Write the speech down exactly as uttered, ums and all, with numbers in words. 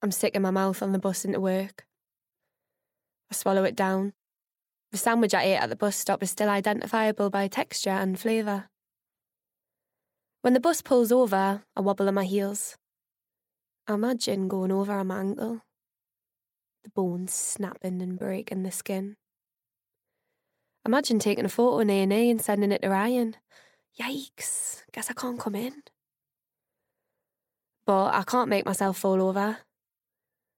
I'm sick in my mouth on the bus into work. I swallow it down. The sandwich I ate at the bus stop is still identifiable by texture and flavour. When the bus pulls over, I wobble on my heels. I imagine going over on my ankle. The bones snapping and breaking the skin. Imagine taking a photo in A and E and sending it to Ryan. Yikes, guess I can't come in. But I can't make myself fall over.